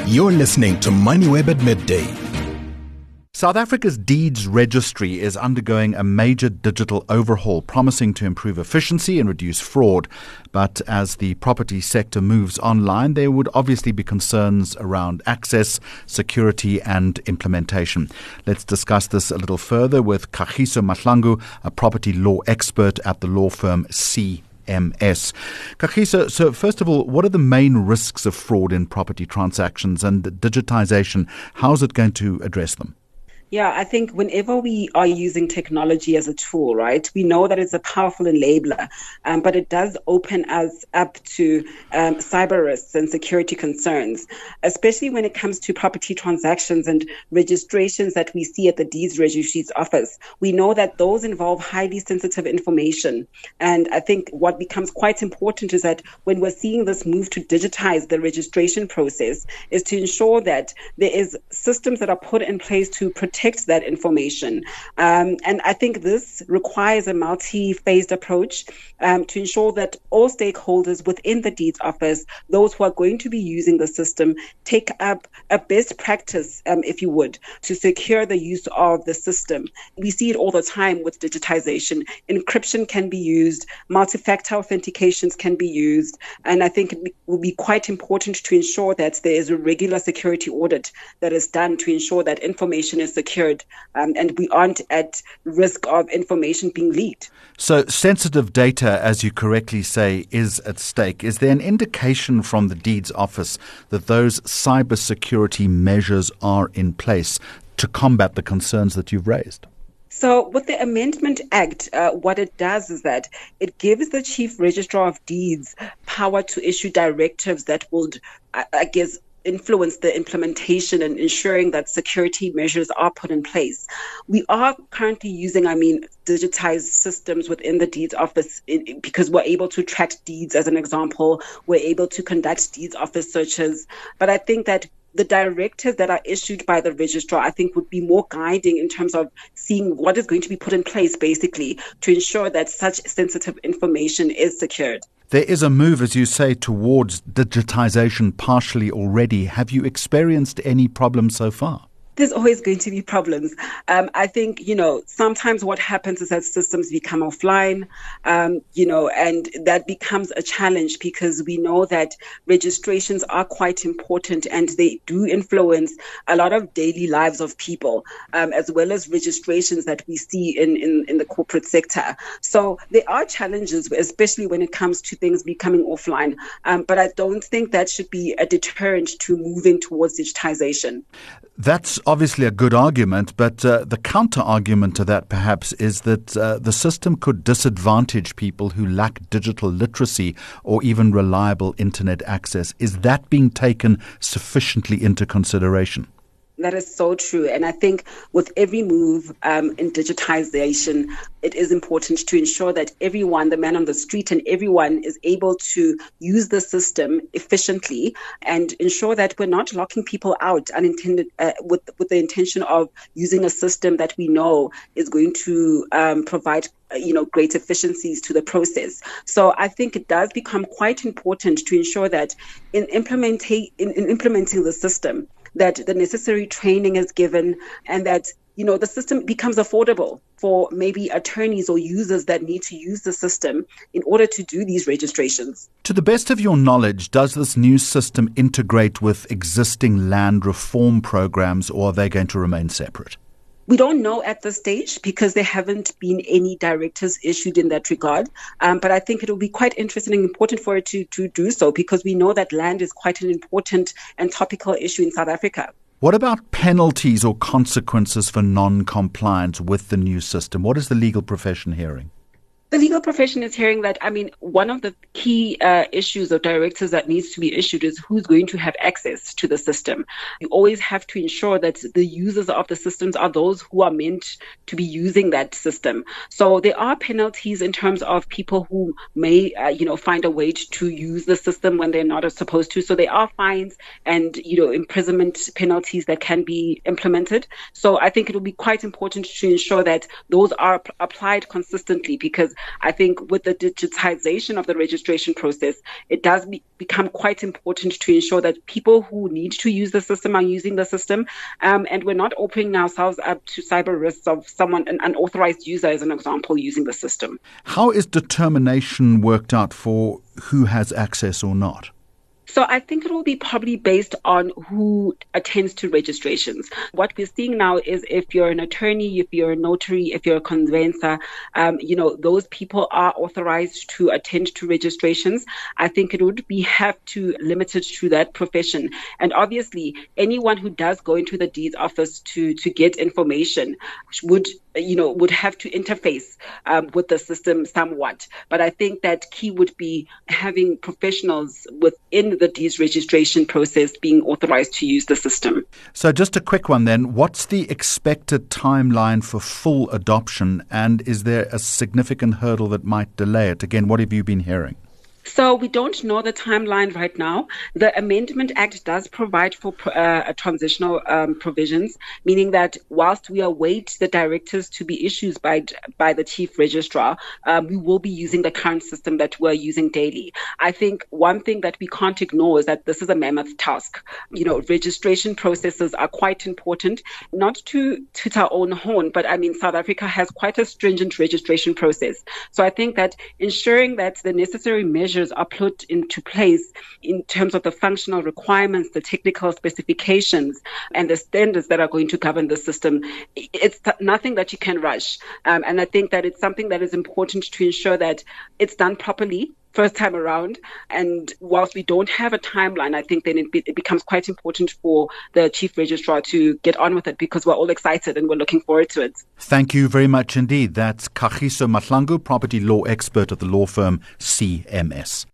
You're listening to MoneyWeb at midday. South Africa's deeds registry is undergoing a major digital overhaul, promising to improve efficiency and reduce fraud. But as the property sector moves online, there would obviously be concerns around access, security and implementation. Let's discuss this a little further with Kagiso Mahlangu, a property law expert at the law firm CMS. Kagiso, so first of all, what are the main risks of fraud in property transactions and digitization? How is it going to address them? Yeah, I think whenever we are using technology as a tool, right, we know that it's a powerful enabler, but it does open us up to cyber risks and security concerns, especially when it comes to property transactions and registrations that we see at the Deeds Registry's office. We know that those involve highly sensitive information. And I think what becomes quite important is that when we're seeing this move to digitize the registration process is to ensure that there is systems that are put in place to protect that information. And I think this requires a multi-phased approach to ensure that all stakeholders within the Deeds Office, those who are going to be using the system, take up a best practice, if you would, to secure the use of the system. We see it all the time with digitization. Encryption can be used, multi-factor authentications can be used, and I think it will be quite important to ensure that there is a regular security audit that is done to ensure that information is secured and we aren't at risk of information being leaked. So sensitive data, as you correctly say, is at stake. Is there an indication from the Deeds Office that those cybersecurity measures are in place to combat the concerns that you've raised? So with the Amendment Act, what it does is that it gives the Chief Registrar of Deeds power to issue directives that would, influence the implementation and ensuring that security measures are put in place. We are currently using, digitized systems within the Deeds Office because we're able to track deeds, as an example. We're able to conduct Deeds Office searches. But I think that the directives that are issued by the registrar, I think, would be more guiding in terms of seeing what is going to be put in place, basically, to ensure that such sensitive information is secured. There is a move, as you say, towards digitization partially already. Have you experienced any problems so far? There's always going to be problems. I think, sometimes what happens is that systems become offline, and that becomes a challenge because we know that registrations are quite important and they do influence a lot of daily lives of people, as well as registrations that we see in the corporate sector. So there are challenges, especially when it comes to things becoming offline. But I don't think that should be a deterrent to moving towards digitization. That's obviously a good argument, but the counter-argument to that perhaps is that the system could disadvantage people who lack digital literacy or even reliable internet access. Is that being taken sufficiently into consideration? That is so true. And I think with every move in digitization, it is important to ensure that everyone, the man on the street and everyone, is able to use the system efficiently and ensure that we're not locking people out unintended with the intention of using a system that we know is going to provide great efficiencies to the process. So I think it does become quite important to ensure that in implementing the system, that the necessary training is given and that, the system becomes affordable for maybe attorneys or users that need to use the system in order to do these registrations. To the best of your knowledge, does this new system integrate with existing land reform programs, or are they going to remain separate? We don't know at this stage because there haven't been any directives issued in that regard. But I think it will be quite interesting and important for it to do so because we know that land is quite an important and topical issue in South Africa. What about penalties or consequences for non-compliance with the new system? What is the legal profession hearing? The legal profession is hearing that, one of the key issues or directives that needs to be issued is who's going to have access to the system. You always have to ensure that the users of the systems are those who are meant to be using that system. So there are penalties in terms of people who may, find a way to use the system when they're not supposed to. So there are fines and, imprisonment penalties that can be implemented. So I think it will be quite important to ensure that those are applied consistently because I think with the digitization of the registration process, it does become quite important to ensure that people who need to use the system are using the system, and we're not opening ourselves up to cyber risks of someone, an unauthorized user, as an example, using the system. How is determination worked out for who has access or not? So I think it will be probably based on who attends to registrations. What we're seeing now is if you're an attorney, if you're a notary, if you're a conveyancer, those people are authorized to attend to registrations. I think it would have to limit it to that profession. And obviously, anyone who does go into the deeds office to get information would have to interface with the system somewhat. But I think that key would be having professionals within the deeds registration process being authorized to use the system. So just a quick one then. What's the expected timeline for full adoption, and is there a significant hurdle that might delay it? Again, what have you been hearing? So we don't know the timeline right now. The Amendment Act does provide for transitional provisions, meaning that whilst we await the directives to be issued by the Chief Registrar, we will be using the current system that we're using daily. I think one thing that we can't ignore is that this is a mammoth task. Registration processes are quite important, not to toot our own horn, but I mean, South Africa has quite a stringent registration process. So I think that ensuring that the necessary measures are put into place in terms of the functional requirements, the technical specifications, and the standards that are going to govern the system. It's nothing that you can rush. And I think that it's something that is important to ensure that it's done properly first time around. And whilst we don't have a timeline, I think then it becomes quite important for the Chief Registrar to get on with it, because we're all excited and we're looking forward to it. Thank you very much indeed. That's Kagiso Mahlangu, property law expert at the law firm CMS.